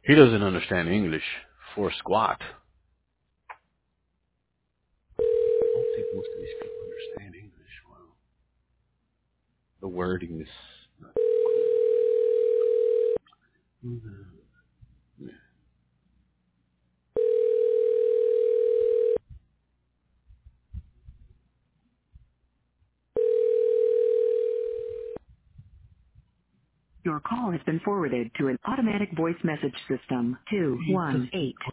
He doesn't understand English for squat. I don't think most of these people understand English. Wow. The wording is not cool. Your call has been forwarded to an automatic voice message system. 218